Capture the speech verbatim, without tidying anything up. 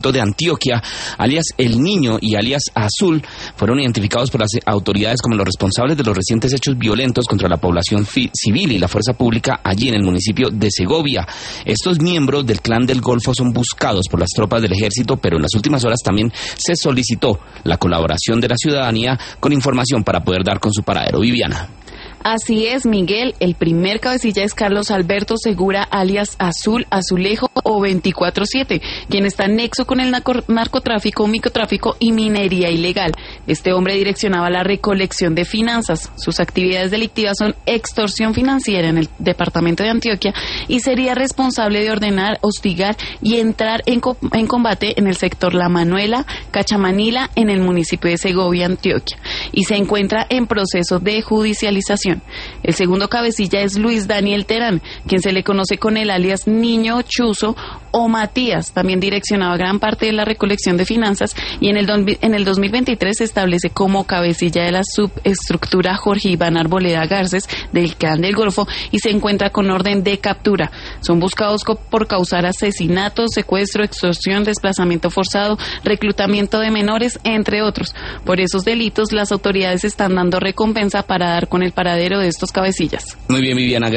distrito de Antioquia, alias El Niño y alias Azul, fueron identificados por las autoridades como los responsables de los recientes hechos violentos contra la población civil y la fuerza pública allí en el municipio de Segovia. Estos miembros del Clan del Golfo son buscados por las tropas del ejército, pero en las últimas horas también se solicitó la colaboración de la ciudadanía con información para poder dar con su paradero. Viviana. Así es, Miguel. El primer cabecilla es Carlos Alberto Segura, alias Azul, Azulejo o veinticuatro siete, quien está en nexo con el narcotráfico, microtráfico y minería ilegal. Este hombre direccionaba la recolección de finanzas. Sus actividades delictivas son extorsión financiera en el departamento de Antioquia y sería responsable de ordenar, hostigar y entrar en, co en combate en el sector La Manuela, Cachamanila, en el municipio de Segovia, Antioquia, y se encuentra en proceso de judicialización. El segundo cabecilla es Luis Daniel Terán, quien se le conoce con el alias Niño Chuzo o Matías. También direccionaba gran parte de la recolección de finanzas y en el, en el dos mil veintitrés se establece como cabecilla de la subestructura Jorge Iván Arboleda Garces del Clan del Golfo y se encuentra con orden de captura. Son buscados por causar asesinatos, secuestro, extorsión, desplazamiento forzado, reclutamiento de menores, entre otros. Por esos delitos, las autoridades están dando recompensa para dar con el paradero de estos cabecillas. Muy bien, Viviana.